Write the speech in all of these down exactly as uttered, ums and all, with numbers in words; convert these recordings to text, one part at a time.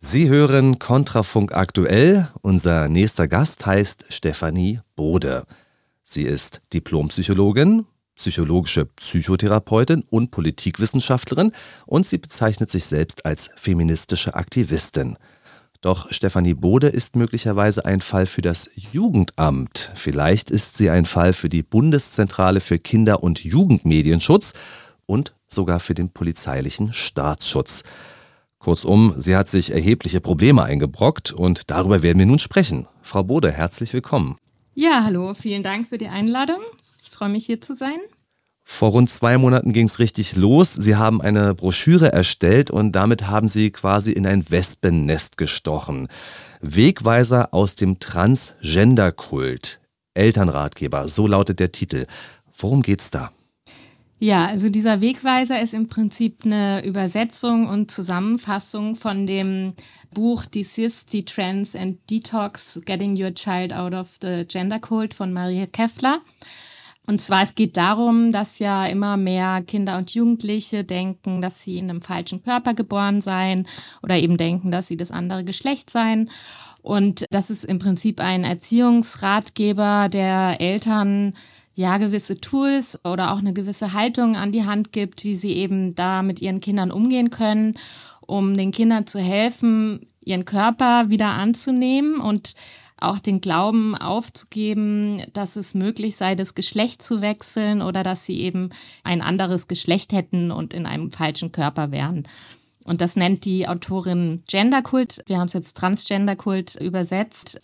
Sie hören Kontrafunk aktuell. Unser nächster Gast heißt Stefanie Bode. Sie ist Diplompsychologin, psychologische Psychotherapeutin und Politikwissenschaftlerin und sie bezeichnet sich selbst als feministische Aktivistin. Doch Stefanie Bode ist möglicherweise ein Fall für das Jugendamt. Vielleicht ist sie ein Fall für die Bundeszentrale für Kinder- und Jugendmedienschutz und sogar für den polizeilichen Staatsschutz. Kurzum, sie hat sich erhebliche Probleme eingebrockt und darüber werden wir nun sprechen. Frau Bode, herzlich willkommen. Ja, hallo, vielen Dank für die Einladung. Ich freue mich, hier zu sein. Vor rund zwei Monaten ging es richtig los. Sie haben eine Broschüre erstellt und damit haben Sie quasi in ein Wespennest gestochen. Wegweiser aus dem Transgender-Kult. Elternratgeber, so lautet der Titel. Worum geht's da? Ja, also dieser Wegweiser ist im Prinzip eine Übersetzung und Zusammenfassung von dem Buch Desist, Detrans and Detox, Getting Your Child Out of the Gender Cult von Marie Keffler. Und zwar, es geht darum, dass ja immer mehr Kinder und Jugendliche denken, dass sie in einem falschen Körper geboren seien oder eben denken, dass sie das andere Geschlecht seien. Und das ist im Prinzip ein Erziehungsratgeber, der Eltern ja gewisse Tools oder auch eine gewisse Haltung an die Hand gibt, wie sie eben da mit ihren Kindern umgehen können, um den Kindern zu helfen, ihren Körper wieder anzunehmen und auch den Glauben aufzugeben, dass es möglich sei, das Geschlecht zu wechseln oder dass sie eben ein anderes Geschlecht hätten und in einem falschen Körper wären. Und das nennt die Autorin Genderkult. Wir haben es jetzt Transgenderkult übersetzt.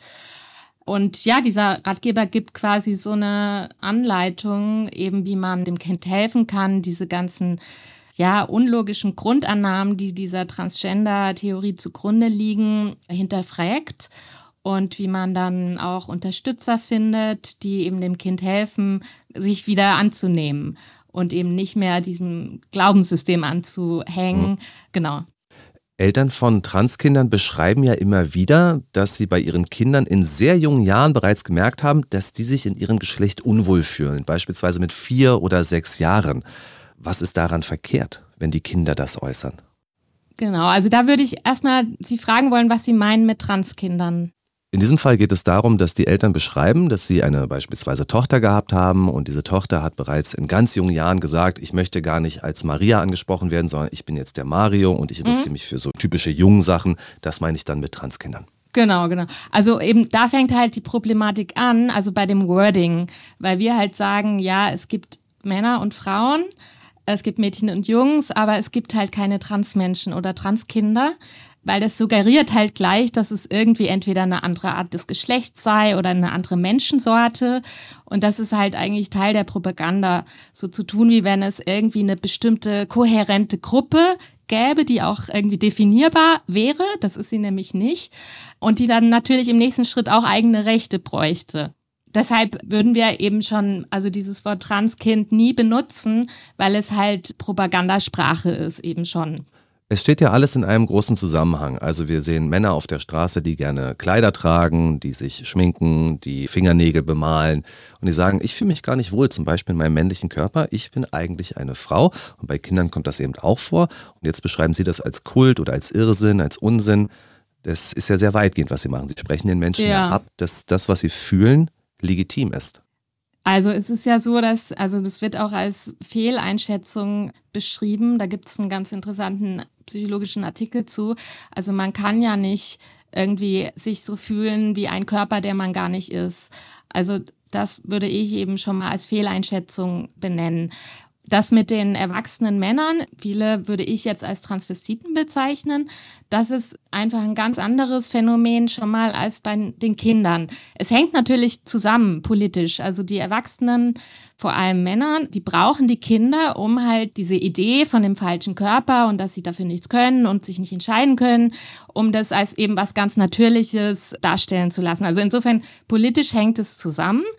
Und ja, dieser Ratgeber gibt quasi so eine Anleitung, eben wie man dem Kind helfen kann, diese ganzen ja, unlogischen Grundannahmen, die dieser Transgender-Theorie zugrunde liegen, hinterfragt. Und wie man dann auch Unterstützer findet, die eben dem Kind helfen, sich wieder anzunehmen und eben nicht mehr diesem Glaubenssystem anzuhängen. Mhm. Genau. Eltern von Transkindern beschreiben ja immer wieder, dass sie bei ihren Kindern in sehr jungen Jahren bereits gemerkt haben, dass die sich in ihrem Geschlecht unwohl fühlen, beispielsweise mit vier oder sechs Jahren. Was ist daran verkehrt, wenn die Kinder das äußern? Genau, also da würde ich erstmal Sie fragen wollen, was Sie meinen mit Transkindern. In diesem Fall geht es darum, dass die Eltern beschreiben, dass sie eine beispielsweise Tochter gehabt haben und diese Tochter hat bereits in ganz jungen Jahren gesagt, ich möchte gar nicht als Maria angesprochen werden, sondern ich bin jetzt der Mario und ich interessiere mhm. mich für so typische jungen Sachen. Das meine ich dann mit Transkindern. Genau, genau. Also eben da fängt halt die Problematik an, also bei dem Wording, weil wir halt sagen, ja, es gibt Männer und Frauen, es gibt Mädchen und Jungs, aber es gibt halt keine Transmenschen oder Transkinder. Weil das suggeriert halt gleich, dass es irgendwie entweder eine andere Art des Geschlechts sei oder eine andere Menschensorte. Und das ist halt eigentlich Teil der Propaganda, so zu tun, wie wenn es irgendwie eine bestimmte kohärente Gruppe gäbe, die auch irgendwie definierbar wäre. Das ist sie nämlich nicht. Und die dann natürlich im nächsten Schritt auch eigene Rechte bräuchte. Deshalb würden wir eben schon, also dieses Wort Transkind nie benutzen, weil es halt Propagandasprache ist eben schon. Es steht ja alles in einem großen Zusammenhang. Also wir sehen Männer auf der Straße, die gerne Kleider tragen, die sich schminken, die Fingernägel bemalen und die sagen, ich fühle mich gar nicht wohl, zum Beispiel in meinem männlichen Körper, ich bin eigentlich eine Frau. Und bei Kindern kommt das eben auch vor. Und jetzt beschreiben Sie das als Kult oder als Irrsinn, als Unsinn. Das ist ja sehr weitgehend, was Sie machen. Sie sprechen den Menschen ja, ja ab, dass das, was sie fühlen, legitim ist. Also es ist ja so, dass, also das wird auch als Fehleinschätzung beschrieben. Da gibt es einen ganz interessanten psychologischen Artikel zu. Also man kann ja nicht irgendwie sich so fühlen wie ein Körper, der man gar nicht ist. Also das würde ich eben schon mal als Fehleinschätzung benennen. Das mit den erwachsenen Männern, viele würde ich jetzt als Transvestiten bezeichnen, das ist einfach ein ganz anderes Phänomen schon mal als bei den Kindern. Es hängt natürlich zusammen politisch. Also die Erwachsenen, vor allem Männer, die brauchen die Kinder, um halt diese Idee von dem falschen Körper und dass sie dafür nichts können und sich nicht entscheiden können, um das als eben was ganz Natürliches darstellen zu lassen. Also insofern politisch hängt es zusammen.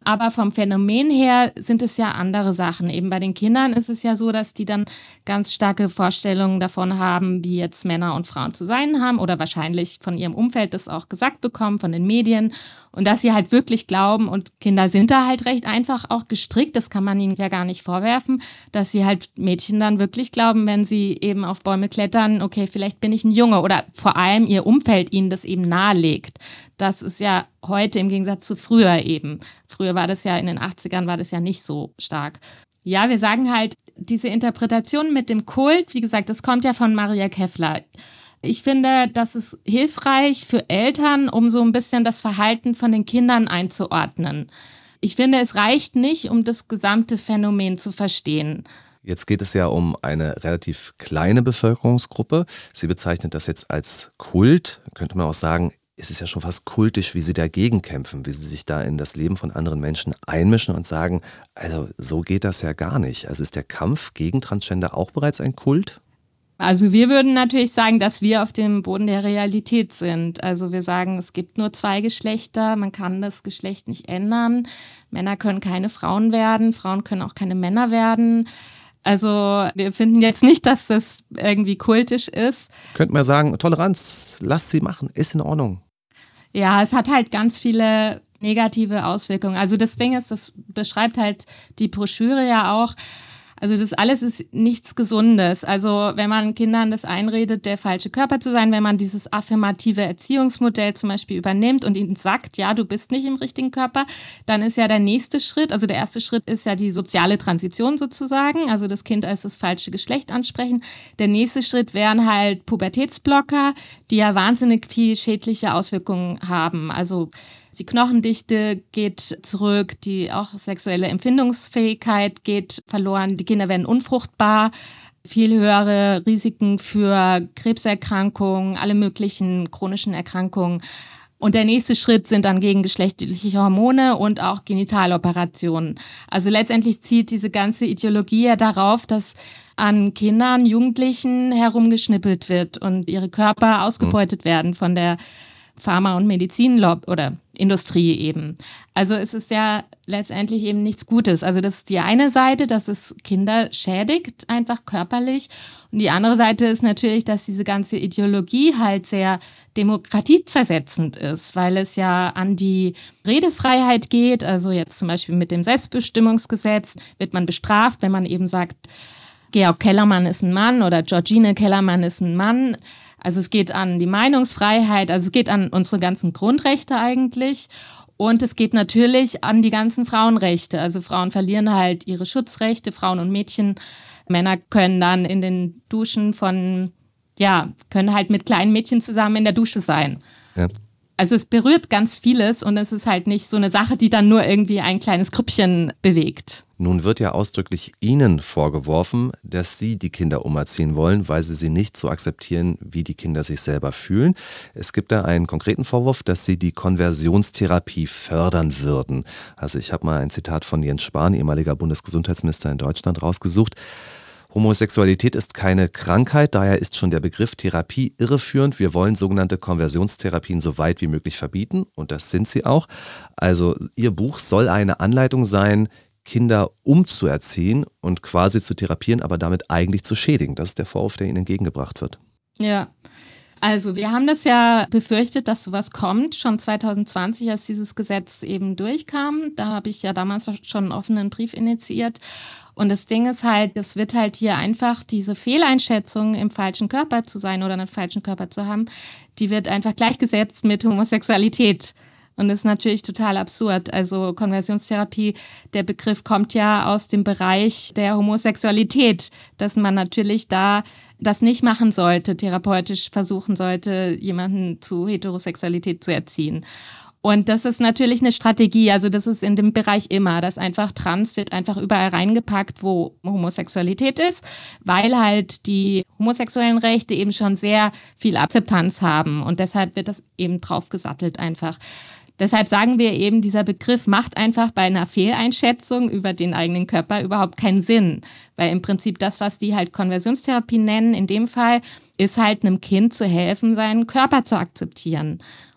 Aber vom Phänomen her sind es ja andere Sachen. Eben bei den Kindern ist es ja so, dass die dann ganz starke Vorstellungen davon haben, wie jetzt Männer und Frauen zu sein haben oder wahrscheinlich von ihrem Umfeld das auch gesagt bekommen, von den Medien. Und dass sie halt wirklich glauben, und Kinder sind da halt recht einfach auch gestrickt, das kann man ihnen ja gar nicht vorwerfen, dass sie halt Mädchen dann wirklich glauben, wenn sie eben auf Bäume klettern, okay, vielleicht bin ich ein Junge, oder vor allem ihr Umfeld ihnen das eben nahelegt. Das ist ja heute im Gegensatz zu früher eben. Früher war das ja, in den achtzigern war das ja nicht so stark. Ja, wir sagen halt, diese Interpretation mit dem Kult, wie gesagt, das kommt ja von Maria Keffler. Ich finde, das ist hilfreich für Eltern, um so ein bisschen das Verhalten von den Kindern einzuordnen. Ich finde, es reicht nicht, um das gesamte Phänomen zu verstehen. Jetzt geht es ja um eine relativ kleine Bevölkerungsgruppe. Sie bezeichnet das jetzt als Kult. Könnte man auch sagen, es ist ja schon fast kultisch, wie Sie dagegen kämpfen, wie Sie sich da in das Leben von anderen Menschen einmischen und sagen, also so geht das ja gar nicht. Also ist der Kampf gegen Transgender auch bereits ein Kult? Also wir würden natürlich sagen, dass wir auf dem Boden der Realität sind. Also wir sagen, es gibt nur zwei Geschlechter, man kann das Geschlecht nicht ändern. Männer können keine Frauen werden, Frauen können auch keine Männer werden. Also wir finden jetzt nicht, dass das irgendwie kultisch ist. Könnte man sagen, Toleranz, lasst sie machen, ist in Ordnung. Ja, es hat halt ganz viele negative Auswirkungen. Also das Ding ist, das beschreibt halt die Broschüre ja auch. Also das alles ist nichts Gesundes. Also wenn man Kindern das einredet, der falsche Körper zu sein, wenn man dieses affirmative Erziehungsmodell zum Beispiel übernimmt und ihnen sagt, ja, du bist nicht im richtigen Körper, dann ist ja der nächste Schritt, also der erste Schritt ist ja die soziale Transition sozusagen, also das Kind als das falsche Geschlecht ansprechen. Der nächste Schritt wären halt Pubertätsblocker, die ja wahnsinnig viel schädliche Auswirkungen haben. Also die Knochendichte geht zurück, die auch sexuelle Empfindungsfähigkeit geht verloren, die Kinder werden unfruchtbar, viel höhere Risiken für Krebserkrankungen, alle möglichen chronischen Erkrankungen. Und der nächste Schritt sind dann gegengeschlechtliche Hormone und auch Genitaloperationen. Also letztendlich zielt diese ganze Ideologie ja darauf, dass an Kindern, Jugendlichen herumgeschnippelt wird und ihre Körper ausgebeutet werden von der Pharma- und Medizinlobby oder Industrie eben. Also es ist ja letztendlich eben nichts Gutes. Also das ist die eine Seite, dass es Kinder schädigt, einfach körperlich. Und die andere Seite ist natürlich, dass diese ganze Ideologie halt sehr demokratieversetzend ist, weil es ja an die Redefreiheit geht. Also jetzt zum Beispiel mit dem Selbstbestimmungsgesetz wird man bestraft, wenn man eben sagt, Georg Kellermann ist ein Mann oder Georgine Kellermann ist ein Mann. Also es geht an die Meinungsfreiheit, also es geht an unsere ganzen Grundrechte eigentlich. Und es geht natürlich an die ganzen Frauenrechte. Also Frauen verlieren halt ihre Schutzrechte, Frauen und Mädchen. Männer können dann in den Duschen von, ja, können halt mit kleinen Mädchen zusammen in der Dusche sein. Ja. Also es berührt ganz vieles und es ist halt nicht so eine Sache, die dann nur irgendwie ein kleines Grüppchen bewegt. Nun wird ja ausdrücklich Ihnen vorgeworfen, dass Sie die Kinder umerziehen wollen, weil Sie sie nicht so akzeptieren, wie die Kinder sich selber fühlen. Es gibt da einen konkreten Vorwurf, dass Sie die Konversionstherapie fördern würden. Also ich habe mal ein Zitat von Jens Spahn, ehemaliger Bundesgesundheitsminister in Deutschland, rausgesucht. Homosexualität ist keine Krankheit, daher ist schon der Begriff Therapie irreführend. Wir wollen sogenannte Konversionstherapien so weit wie möglich verbieten und das sind sie auch. Also Ihr Buch soll eine Anleitung sein, Kinder umzuerziehen und quasi zu therapieren, aber damit eigentlich zu schädigen. Das ist der Vorwurf, der Ihnen entgegengebracht wird. Ja, also wir haben das ja befürchtet, dass sowas kommt, schon zwanzig zwanzig, als dieses Gesetz eben durchkam. Da habe ich ja damals schon einen offenen Brief initiiert. Und das Ding ist halt, es wird halt hier einfach diese Fehleinschätzung, im falschen Körper zu sein oder einen falschen Körper zu haben, die wird einfach gleichgesetzt mit Homosexualität. Und das ist natürlich total absurd. Also Konversionstherapie, der Begriff kommt ja aus dem Bereich der Homosexualität, dass man natürlich da das nicht machen sollte, therapeutisch versuchen sollte, jemanden zu Heterosexualität zu erziehen. Und das ist natürlich eine Strategie, also das ist in dem Bereich immer, dass einfach Trans wird einfach überall reingepackt, wo Homosexualität ist, weil halt die homosexuellen Rechte eben schon sehr viel Akzeptanz haben und deshalb wird das eben drauf gesattelt einfach. Deshalb sagen wir eben, dieser Begriff macht einfach bei einer Fehleinschätzung über den eigenen Körper überhaupt keinen Sinn, weil im Prinzip das, was die halt Konversionstherapie nennen, in dem Fall, ist halt einem Kind zu helfen, seinen Körper zu akzeptieren.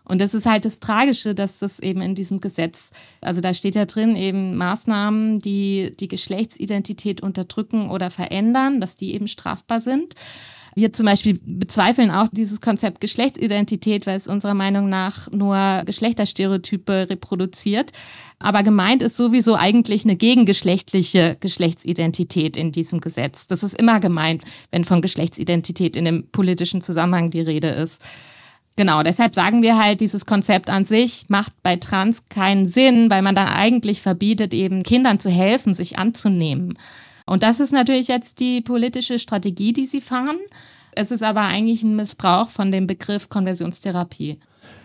Und das ist halt das Tragische, dass das eben in diesem Gesetz, also da steht ja drin eben Maßnahmen, die die Geschlechtsidentität unterdrücken oder verändern, dass die eben strafbar sind. Wir zum Beispiel bezweifeln auch dieses Konzept Geschlechtsidentität, weil es unserer Meinung nach nur Geschlechterstereotype reproduziert. Aber gemeint ist sowieso eigentlich eine gegengeschlechtliche Geschlechtsidentität in diesem Gesetz. Das ist immer gemeint, wenn von Geschlechtsidentität in dem politischen Zusammenhang die Rede ist. Genau, deshalb sagen wir halt, dieses Konzept an sich macht bei Trans keinen Sinn, weil man dann eigentlich verbietet, eben Kindern zu helfen, sich anzunehmen. Und das ist natürlich jetzt die politische Strategie, die sie fahren. Es ist aber eigentlich ein Missbrauch von dem Begriff Konversionstherapie.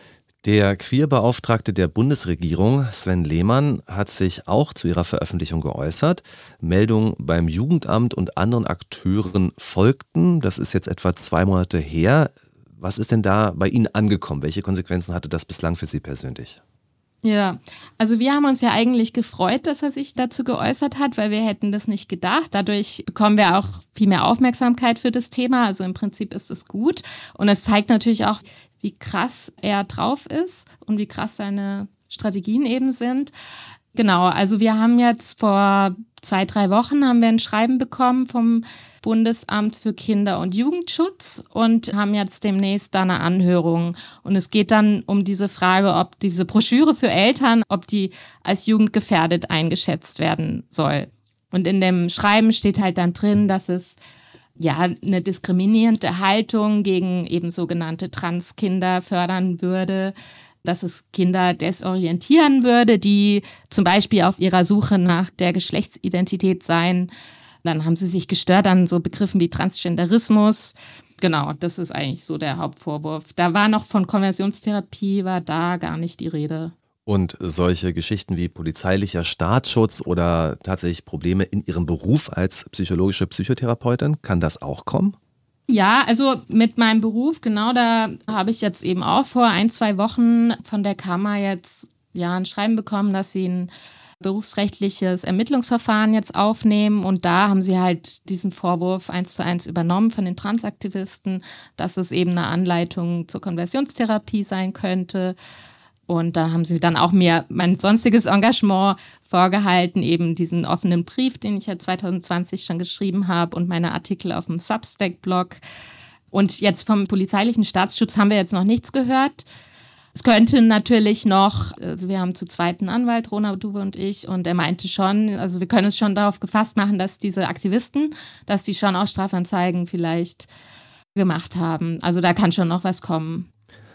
Der Queerbeauftragte der Bundesregierung, Sven Lehmann, hat sich auch zu ihrer Veröffentlichung geäußert. Meldungen beim Jugendamt und anderen Akteuren folgten. Das ist jetzt etwa zwei Monate her. Was ist denn da bei Ihnen angekommen? Welche Konsequenzen hatte das bislang für Sie persönlich? Ja, also wir haben uns ja eigentlich gefreut, dass er sich dazu geäußert hat, weil wir hätten das nicht gedacht. Dadurch bekommen wir auch viel mehr Aufmerksamkeit für das Thema. Also im Prinzip ist es gut. Und es zeigt natürlich auch, wie krass er drauf ist und wie krass seine Strategien eben sind. Genau, also wir haben jetzt vor zwei, drei Wochen haben wir ein Schreiben bekommen vom Bundesamt für Kinder- und Jugendschutz und haben jetzt demnächst da eine Anhörung. Und es geht dann um diese Frage, ob diese Broschüre für Eltern, ob die als jugendgefährdet eingeschätzt werden soll. Und in dem Schreiben steht halt dann drin, dass es ja eine diskriminierende Haltung gegen eben sogenannte Transkinder fördern würde, dass es Kinder desorientieren würde, die zum Beispiel auf ihrer Suche nach der Geschlechtsidentität seien. Dann haben sie sich gestört an so Begriffen wie Transgenderismus. Genau, das ist eigentlich so der Hauptvorwurf. Da war noch von Konversionstherapie, war da gar nicht die Rede. Und solche Geschichten wie polizeilicher Staatsschutz oder tatsächlich Probleme in Ihrem Beruf als psychologische Psychotherapeutin, kann das auch kommen? Ja, also mit meinem Beruf, genau, da habe ich jetzt eben auch vor ein, zwei Wochen von der Kammer jetzt ja ein Schreiben bekommen, dass sie ein berufsrechtliches Ermittlungsverfahren jetzt aufnehmen. Und da haben sie halt diesen Vorwurf eins zu eins übernommen von den Transaktivisten, dass es eben eine Anleitung zur Konversionstherapie sein könnte. Und da haben sie dann auch mir mein sonstiges Engagement vorgehalten, eben diesen offenen Brief, den ich ja zwanzig zwanzig schon geschrieben habe und meine Artikel auf dem Substack-Blog. Und jetzt vom polizeilichen Staatsschutz haben wir jetzt noch nichts gehört. Es könnte natürlich noch, also wir haben zu zweit einen Anwalt, Ronald Duwe und ich, und er meinte schon, also wir können es schon darauf gefasst machen, dass diese Aktivisten, dass die schon auch Strafanzeigen vielleicht gemacht haben. Also da kann schon noch was kommen.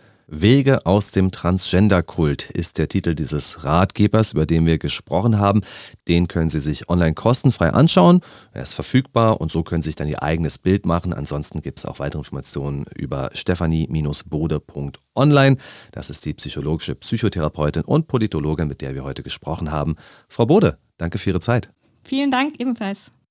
Wege aus dem Transgender-Kult ist der Titel dieses Ratgebers, über den wir gesprochen haben. Den können Sie sich online kostenfrei anschauen. Er ist verfügbar und so können Sie sich dann Ihr eigenes Bild machen. Ansonsten gibt es auch weitere Informationen über stephanie Bindestrich bode Punkt online. Das ist die psychologische Psychotherapeutin und Politologin, mit der wir heute gesprochen haben. Frau Bode, danke für Ihre Zeit. Vielen Dank ebenfalls.